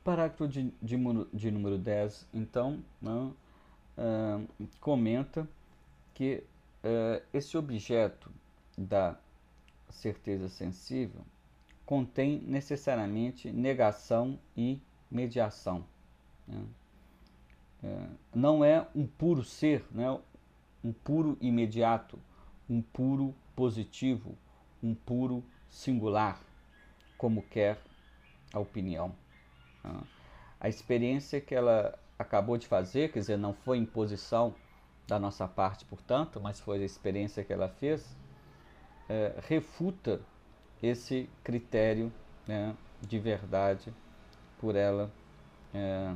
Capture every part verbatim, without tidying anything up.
Parágrafo de, de, de número dez, então, né, uh, comenta que uh, esse objeto da certeza sensível contém necessariamente negação e mediação. Né? É, não é um puro ser, né? Um puro imediato, um puro positivo, um puro singular, como quer a opinião. Né? A experiência que ela acabou de fazer, quer dizer, não foi imposição da nossa parte, portanto, mas foi a experiência que ela fez, é, refuta esse critério, né, de verdade por ela é,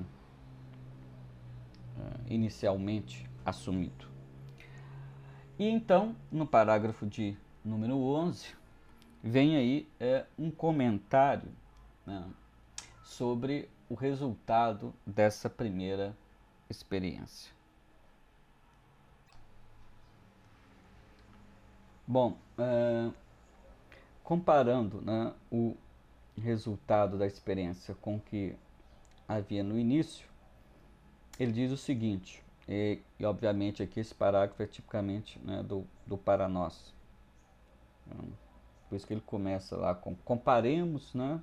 é, inicialmente assumido. E então, no parágrafo de número onze, vem aí é, um comentário, né, sobre o resultado dessa primeira experiência. Bom, é, comparando, né, o resultado da experiência com o que havia no início, ele diz o seguinte, e, e obviamente aqui esse parágrafo é tipicamente, né, do, do para nós. Por isso que ele começa lá com comparemos, né,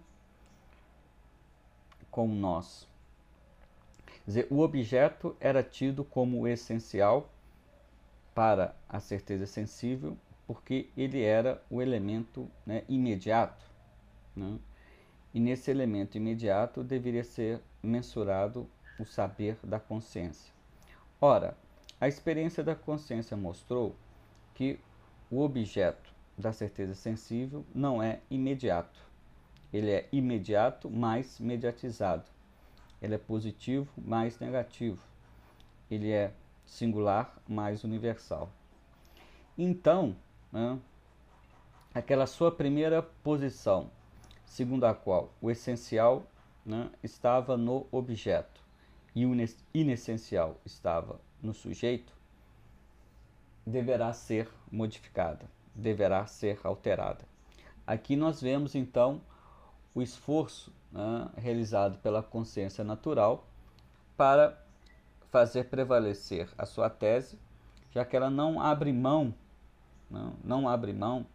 com nós. Quer dizer, o objeto era tido como essencial para a certeza sensível porque ele era o elemento, né, imediato. Né? E nesse elemento imediato deveria ser mensurado o saber da consciência. Ora, a experiência da consciência mostrou que o objeto da certeza sensível não é imediato. Ele é imediato mais mediatizado. Ele é positivo mais negativo. Ele é singular mais universal. Então, né, aquela sua primeira posição, segundo a qual o essencial, né, estava no objeto e o inessencial estava no sujeito, deverá ser modificada, deverá ser alterada. Aqui nós vemos então o esforço, né, realizado pela consciência natural para fazer prevalecer a sua tese, já que ela não abre mão, não, não abre mão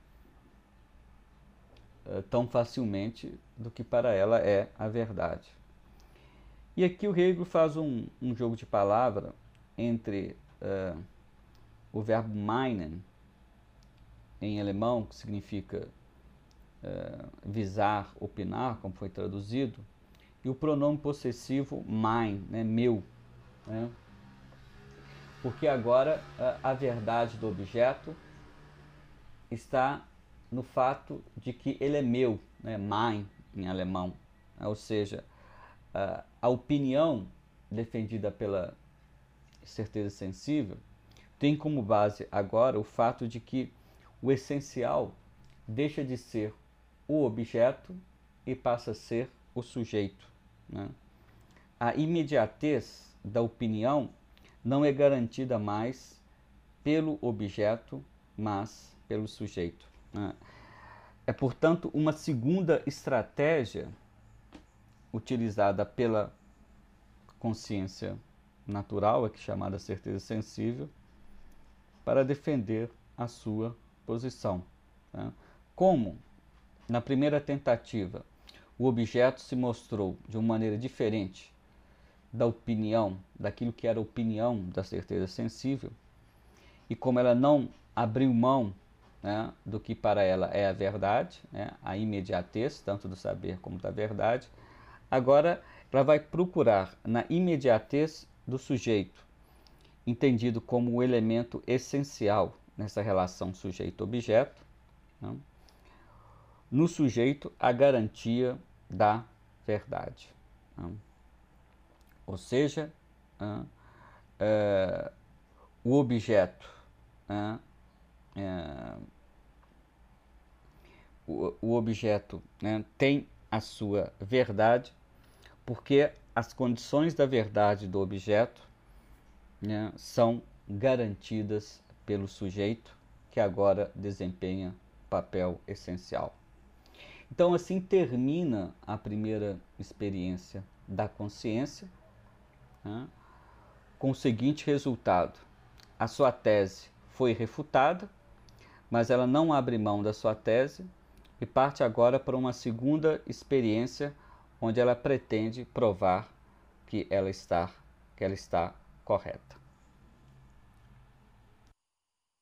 uh, tão facilmente do que para ela é a verdade. E aqui o Hegel faz um, um jogo de palavra entre uh, o verbo meinen, em alemão, que significa uh, visar, opinar, como foi traduzido, e o pronome possessivo mein, né, meu. Né? Porque agora a, a verdade do objeto está no fato de que ele é meu, né, mein em alemão. Ou seja, a, a opinião defendida pela certeza sensível tem como base agora o fato de que o essencial deixa de ser o objeto e passa a ser o sujeito. Né? A imediatez da opinião não é garantida mais pelo objeto, mas pelo sujeito. Né? É, portanto, uma segunda estratégia utilizada pela consciência natural, aqui chamada certeza sensível, para defender a sua posição. Tá? Como, na primeira tentativa, o objeto se mostrou de uma maneira diferente da opinião, daquilo que era a opinião da certeza sensível, e como ela não abriu mão, né, do que para ela é a verdade, né, a imediatez, tanto do saber como da verdade, agora ela vai procurar na imediatez do sujeito, entendido como o elemento essencial nessa relação sujeito-objeto, né, no sujeito a garantia da verdade. Né. Ou seja, uh, uh, o objeto, uh, uh, o, o objeto, né, tem a sua verdade, porque as condições da verdade do objeto, né, são garantidas pelo sujeito, que agora desempenha papel essencial. Então, assim termina a primeira experiência da consciência, né, com o seguinte resultado: a sua tese foi refutada, mas ela não abre mão da sua tese e parte agora para uma segunda experiência onde ela pretende provar que ela está, que ela está correta.